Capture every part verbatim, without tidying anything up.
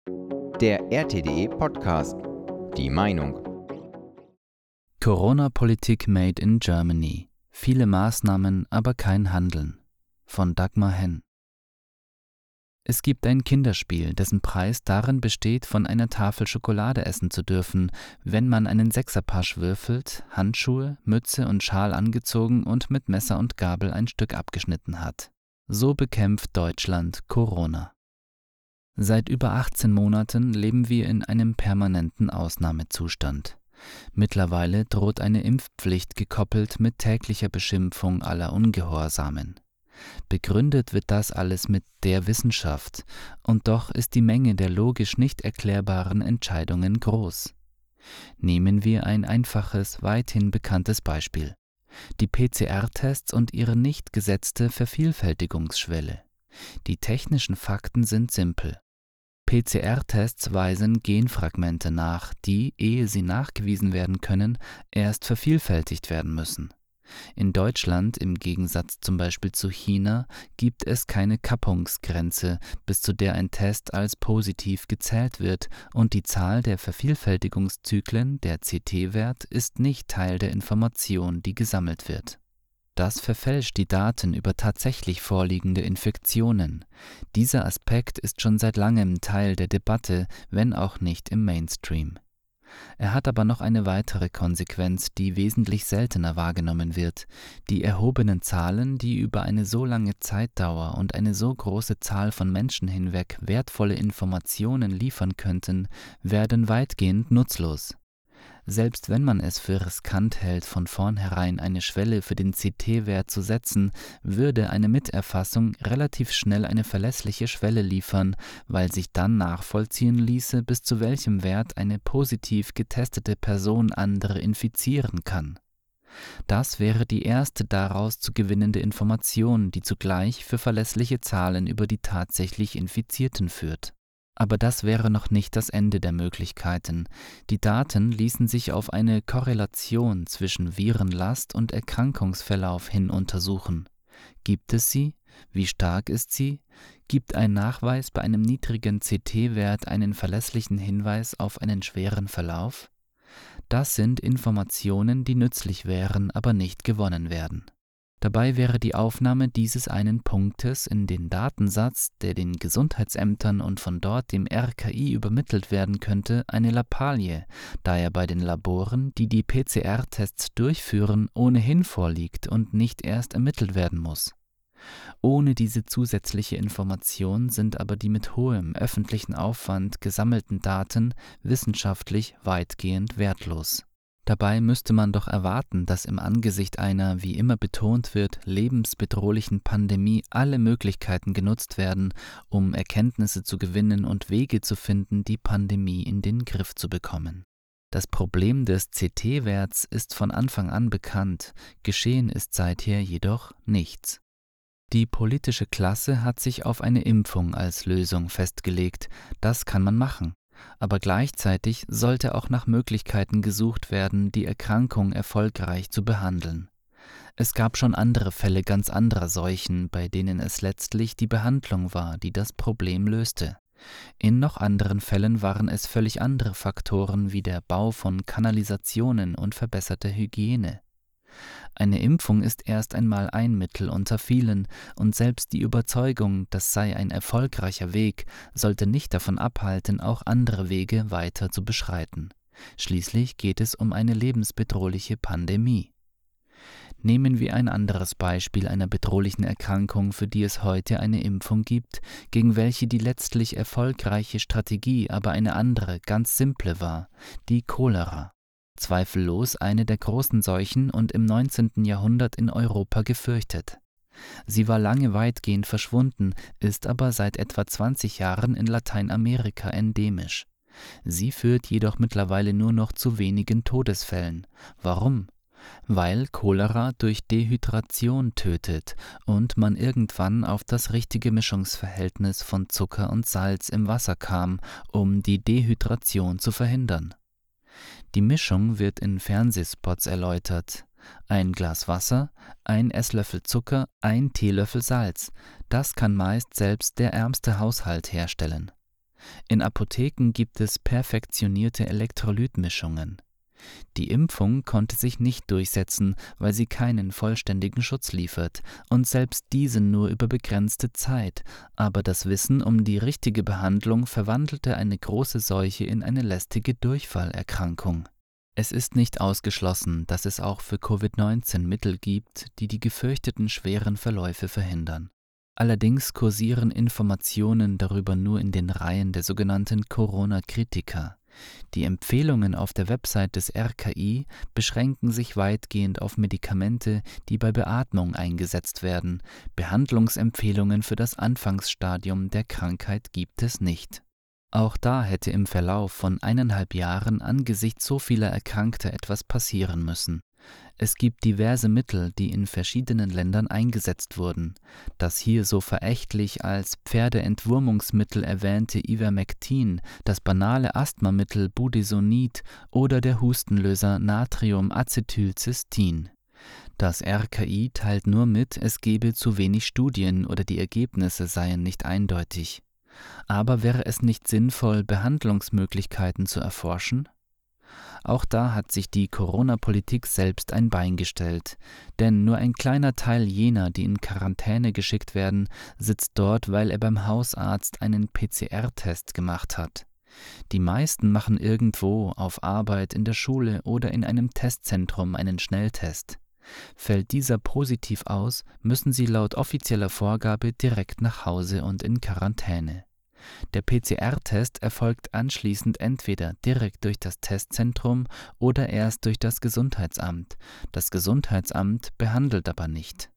Der R T D E-Podcast. Die Meinung. Corona-Politik made in Germany. Viele Maßnahmen, aber kein Handeln. Von Dagmar Henn. Es gibt ein Kinderspiel, dessen Preis darin besteht, von einer Tafel Schokolade essen zu dürfen, wenn man einen Sechserpasch würfelt, Handschuhe, Mütze und Schal angezogen und mit Messer und Gabel ein Stück abgeschnitten hat. So bekämpft Deutschland Corona. Seit über achtzehn Monaten leben wir in einem permanenten Ausnahmezustand. Mittlerweile droht eine Impfpflicht gekoppelt mit täglicher Beschimpfung aller Ungehorsamen. Begründet wird das alles mit der Wissenschaft, und doch ist die Menge der logisch nicht erklärbaren Entscheidungen groß. Nehmen wir ein einfaches, weithin bekanntes Beispiel: die P C R-Tests und ihre nicht gesetzte Vervielfältigungsschwelle. Die technischen Fakten sind simpel. P C R-Tests weisen Genfragmente nach, die, ehe sie nachgewiesen werden können, erst vervielfältigt werden müssen. In Deutschland, im Gegensatz zum Beispiel zu China, gibt es keine Kappungsgrenze, bis zu der ein Test als positiv gezählt wird, und die Zahl der Vervielfältigungszyklen, der C T-Wert, ist nicht Teil der Information, die gesammelt wird. Das verfälscht die Daten über tatsächlich vorliegende Infektionen. Dieser Aspekt ist schon seit langem Teil der Debatte, wenn auch nicht im Mainstream. Er hat aber noch eine weitere Konsequenz, die wesentlich seltener wahrgenommen wird. Die erhobenen Zahlen, die über eine so lange Zeitdauer und eine so große Zahl von Menschen hinweg wertvolle Informationen liefern könnten, werden weitgehend nutzlos. Selbst wenn man es für riskant hält, von vornherein eine Schwelle für den C T-Wert zu setzen, würde eine Miterfassung relativ schnell eine verlässliche Schwelle liefern, weil sich dann nachvollziehen ließe, bis zu welchem Wert eine positiv getestete Person andere infizieren kann. Das wäre die erste daraus zu gewinnende Information, die zugleich für verlässliche Zahlen über die tatsächlich Infizierten führt. Aber das wäre noch nicht das Ende der Möglichkeiten. Die Daten ließen sich auf eine Korrelation zwischen Virenlast und Erkrankungsverlauf hin untersuchen. Gibt es sie? Wie stark ist sie? Gibt ein Nachweis bei einem niedrigen C T-Wert einen verlässlichen Hinweis auf einen schweren Verlauf? Das sind Informationen, die nützlich wären, aber nicht gewonnen werden. Dabei wäre die Aufnahme dieses einen Punktes in den Datensatz, der den Gesundheitsämtern und von dort dem R K I übermittelt werden könnte, eine Lappalie, da er bei den Laboren, die die P C R-Tests durchführen, ohnehin vorliegt und nicht erst ermittelt werden muss. Ohne diese zusätzliche Information sind aber die mit hohem öffentlichen Aufwand gesammelten Daten wissenschaftlich weitgehend wertlos. Dabei müsste man doch erwarten, dass im Angesicht einer, wie immer betont wird, lebensbedrohlichen Pandemie alle Möglichkeiten genutzt werden, um Erkenntnisse zu gewinnen und Wege zu finden, die Pandemie in den Griff zu bekommen. Das Problem des C T-Werts ist von Anfang an bekannt, geschehen ist seither jedoch nichts. Die politische Klasse hat sich auf eine Impfung als Lösung festgelegt. Das kann man machen. Aber gleichzeitig sollte auch nach Möglichkeiten gesucht werden, die Erkrankung erfolgreich zu behandeln. Es gab schon andere Fälle ganz anderer Seuchen, bei denen es letztlich die Behandlung war, die das Problem löste. In noch anderen Fällen waren es völlig andere Faktoren wie der Bau von Kanalisationen und verbesserte Hygiene. Eine Impfung ist erst einmal ein Mittel unter vielen, und selbst die Überzeugung, das sei ein erfolgreicher Weg, sollte nicht davon abhalten, auch andere Wege weiter zu beschreiten. Schließlich geht es um eine lebensbedrohliche Pandemie. Nehmen wir ein anderes Beispiel einer bedrohlichen Erkrankung, für die es heute eine Impfung gibt, gegen welche die letztlich erfolgreiche Strategie aber eine andere, ganz simple war: die Cholera. Zweifellos eine der großen Seuchen und im neunzehnten Jahrhundert in Europa gefürchtet. Sie war lange weitgehend verschwunden, ist aber seit etwa zwanzig Jahren in Lateinamerika endemisch. Sie führt jedoch mittlerweile nur noch zu wenigen Todesfällen. Warum? Weil Cholera durch Dehydration tötet und man irgendwann auf das richtige Mischungsverhältnis von Zucker und Salz im Wasser kam, um die Dehydration zu verhindern. Die Mischung wird in Fernsehspots erläutert. Ein Glas Wasser, ein Esslöffel Zucker, ein Teelöffel Salz. Das kann meist selbst der ärmste Haushalt herstellen. In Apotheken gibt es perfektionierte Elektrolytmischungen. Die Impfung konnte sich nicht durchsetzen, weil sie keinen vollständigen Schutz liefert und selbst diese nur über begrenzte Zeit, aber das Wissen um die richtige Behandlung verwandelte eine große Seuche in eine lästige Durchfallerkrankung. Es ist nicht ausgeschlossen, dass es auch für Covid neunzehn Mittel gibt, die die gefürchteten schweren Verläufe verhindern. Allerdings kursieren Informationen darüber nur in den Reihen der sogenannten Corona-Kritiker. Die Empfehlungen auf der Website des R K I beschränken sich weitgehend auf Medikamente, die bei Beatmung eingesetzt werden. Behandlungsempfehlungen für das Anfangsstadium der Krankheit gibt es nicht. Auch da hätte im Verlauf von eineinhalb Jahren angesichts so vieler Erkrankter etwas passieren müssen. Es gibt diverse Mittel, die in verschiedenen Ländern eingesetzt wurden. Das hier so verächtlich als Pferdeentwurmungsmittel erwähnte Ivermectin, das banale Asthmamittel Budesonid oder der Hustenlöser Natriumacetylcystein. Das R K I teilt nur mit, es gebe zu wenig Studien oder die Ergebnisse seien nicht eindeutig. Aber wäre es nicht sinnvoll, Behandlungsmöglichkeiten zu erforschen? Auch da hat sich die Corona-Politik selbst ein Bein gestellt, denn nur ein kleiner Teil jener, die in Quarantäne geschickt werden, sitzt dort, weil er beim Hausarzt einen P C R-Test gemacht hat. Die meisten machen irgendwo, auf Arbeit, in der Schule oder in einem Testzentrum einen Schnelltest. Fällt dieser positiv aus, müssen sie laut offizieller Vorgabe direkt nach Hause und in Quarantäne. Der P C R-Test erfolgt anschließend entweder direkt durch das Testzentrum oder erst durch das Gesundheitsamt. Das Gesundheitsamt behandelt aber nicht.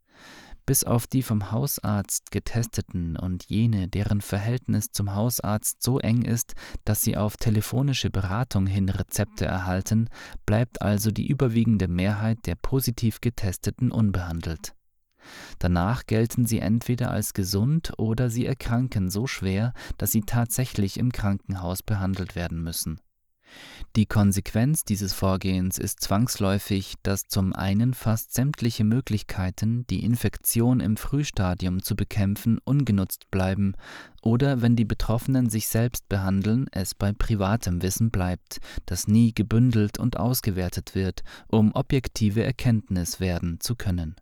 Bis auf die vom Hausarzt Getesteten und jene, deren Verhältnis zum Hausarzt so eng ist, dass sie auf telefonische Beratung hin Rezepte erhalten, bleibt also die überwiegende Mehrheit der positiv Getesteten unbehandelt. Danach gelten sie entweder als gesund oder sie erkranken so schwer, dass sie tatsächlich im Krankenhaus behandelt werden müssen. Die Konsequenz dieses Vorgehens ist zwangsläufig, dass zum einen fast sämtliche Möglichkeiten, die Infektion im Frühstadium zu bekämpfen, ungenutzt bleiben oder, wenn die Betroffenen sich selbst behandeln, es bei privatem Wissen bleibt, das nie gebündelt und ausgewertet wird, um objektive Erkenntnis werden zu können.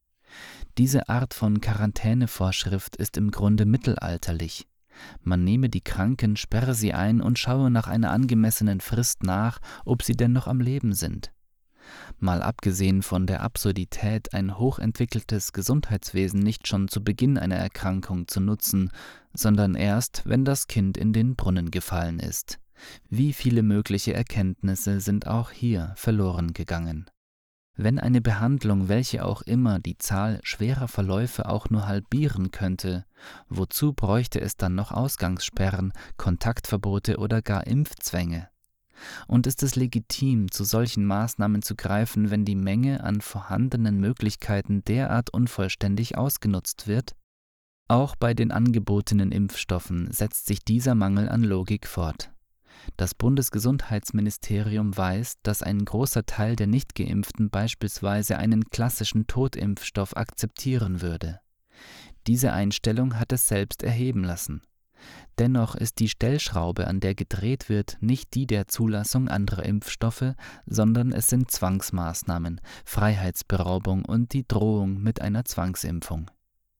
Diese Art von Quarantänevorschrift ist im Grunde mittelalterlich. Man nehme die Kranken, sperre sie ein und schaue nach einer angemessenen Frist nach, ob sie denn noch am Leben sind. Mal abgesehen von der Absurdität, ein hochentwickeltes Gesundheitswesen nicht schon zu Beginn einer Erkrankung zu nutzen, sondern erst, wenn das Kind in den Brunnen gefallen ist. Wie viele mögliche Erkenntnisse sind auch hier verloren gegangen. Wenn eine Behandlung, welche auch immer, die Zahl schwerer Verläufe auch nur halbieren könnte, wozu bräuchte es dann noch Ausgangssperren, Kontaktverbote oder gar Impfzwänge? Und ist es legitim, zu solchen Maßnahmen zu greifen, wenn die Menge an vorhandenen Möglichkeiten derart unvollständig ausgenutzt wird? Auch bei den angebotenen Impfstoffen setzt sich dieser Mangel an Logik fort. Das Bundesgesundheitsministerium weiß, dass ein großer Teil der Nichtgeimpften beispielsweise einen klassischen Totimpfstoff akzeptieren würde. Diese Einstellung hat es selbst erheben lassen. Dennoch ist die Stellschraube, an der gedreht wird, nicht die der Zulassung anderer Impfstoffe, sondern es sind Zwangsmaßnahmen, Freiheitsberaubung und die Drohung mit einer Zwangsimpfung.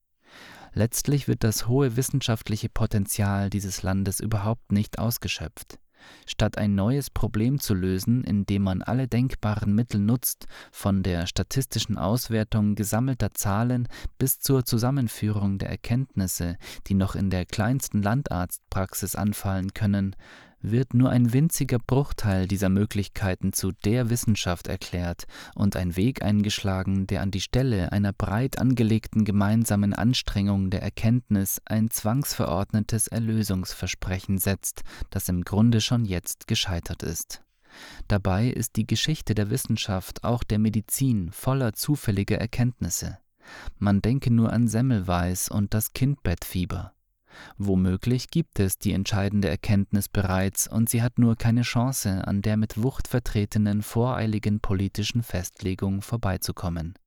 Letztlich wird das hohe wissenschaftliche Potenzial dieses Landes überhaupt nicht ausgeschöpft. Statt ein neues Problem zu lösen, indem man alle denkbaren Mittel nutzt, von der statistischen Auswertung gesammelter Zahlen bis zur Zusammenführung der Erkenntnisse, die noch in der kleinsten Landarztpraxis anfallen können, wird nur ein winziger Bruchteil dieser Möglichkeiten zu der Wissenschaft erklärt und ein Weg eingeschlagen, der an die Stelle einer breit angelegten gemeinsamen Anstrengung der Erkenntnis ein zwangsverordnetes Erlösungsversprechen setzt, das im Grunde schon jetzt gescheitert ist. Dabei ist die Geschichte der Wissenschaft, auch der Medizin, voller zufälliger Erkenntnisse. Man denke nur an Semmelweis und das Kindbettfieber. Womöglich gibt es die entscheidende Erkenntnis bereits und sie hat nur keine Chance, an der mit Wucht vertretenen voreiligen politischen Festlegung vorbeizukommen.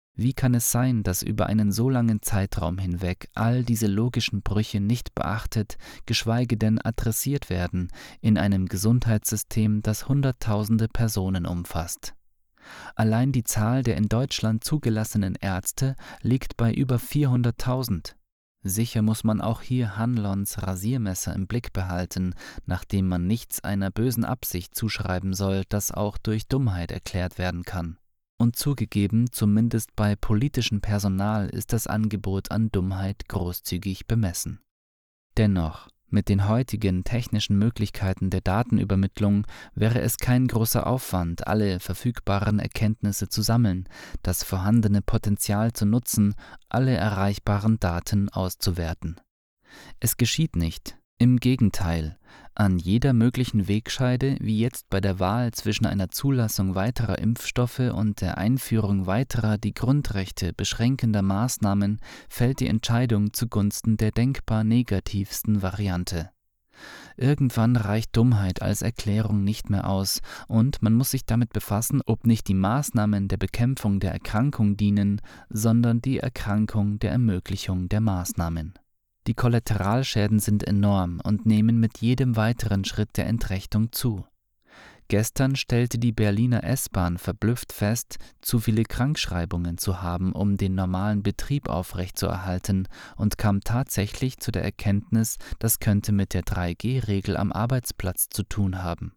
Wie kann es sein, dass über einen so langen Zeitraum hinweg all diese logischen Brüche nicht beachtet, geschweige denn adressiert werden in einem Gesundheitssystem, das Hunderttausende Personen umfasst? Allein die Zahl der in Deutschland zugelassenen Ärzte liegt bei über vierhunderttausend. Sicher muss man auch hier Hanlons Rasiermesser im Blick behalten, nachdem man nichts einer bösen Absicht zuschreiben soll, das auch durch Dummheit erklärt werden kann. Und zugegeben, zumindest bei politischem Personal ist das Angebot an Dummheit großzügig bemessen. Dennoch, mit den heutigen technischen Möglichkeiten der Datenübermittlung wäre es kein großer Aufwand, alle verfügbaren Erkenntnisse zu sammeln, das vorhandene Potenzial zu nutzen, alle erreichbaren Daten auszuwerten. Es geschieht nicht. Im Gegenteil, an jeder möglichen Wegscheide, wie jetzt bei der Wahl zwischen einer Zulassung weiterer Impfstoffe und der Einführung weiterer die Grundrechte beschränkender Maßnahmen, fällt die Entscheidung zugunsten der denkbar negativsten Variante. Irgendwann reicht Dummheit als Erklärung nicht mehr aus und man muss sich damit befassen, ob nicht die Maßnahmen der Bekämpfung der Erkrankung dienen, sondern die Erkrankung der Ermöglichung der Maßnahmen. Die Kollateralschäden sind enorm und nehmen mit jedem weiteren Schritt der Entrechtung zu. Gestern stellte die Berliner S-Bahn verblüfft fest, zu viele Krankschreibungen zu haben, um den normalen Betrieb aufrechtzuerhalten, und kam tatsächlich zu der Erkenntnis, das könnte mit der drei G Regel am Arbeitsplatz zu tun haben.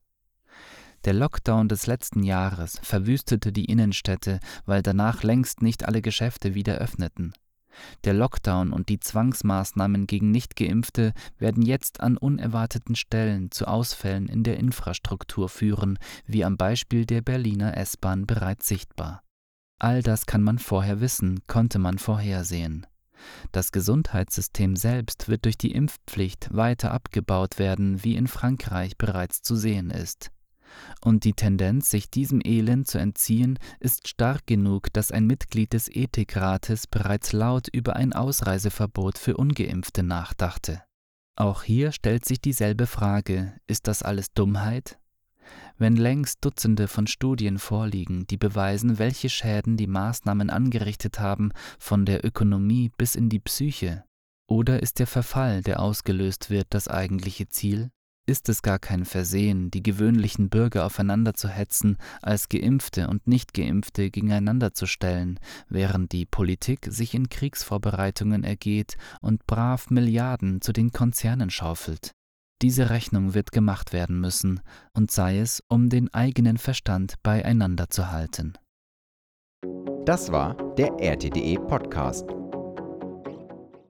Der Lockdown des letzten Jahres verwüstete die Innenstädte, weil danach längst nicht alle Geschäfte wieder öffneten. Der Lockdown und die Zwangsmaßnahmen gegen Nichtgeimpfte werden jetzt an unerwarteten Stellen zu Ausfällen in der Infrastruktur führen, wie am Beispiel der Berliner S-Bahn bereits sichtbar. All das kann man vorher wissen, konnte man vorhersehen. Das Gesundheitssystem selbst wird durch die Impfpflicht weiter abgebaut werden, wie in Frankreich bereits zu sehen ist. Und die Tendenz, sich diesem Elend zu entziehen, ist stark genug, dass ein Mitglied des Ethikrates bereits laut über ein Ausreiseverbot für Ungeimpfte nachdachte. Auch hier stellt sich dieselbe Frage: Ist das alles Dummheit? Wenn längst Dutzende von Studien vorliegen, die beweisen, welche Schäden die Maßnahmen angerichtet haben, von der Ökonomie bis in die Psyche? Oder ist der Verfall, der ausgelöst wird, das eigentliche Ziel? Ist es gar kein Versehen, die gewöhnlichen Bürger aufeinander zu hetzen, als Geimpfte und Nicht-Geimpfte gegeneinander zu stellen, während die Politik sich in Kriegsvorbereitungen ergeht und brav Milliarden zu den Konzernen schaufelt? Diese Rechnung wird gemacht werden müssen, und sei es, um den eigenen Verstand beieinander zu halten. Das war der R T D E Podcast.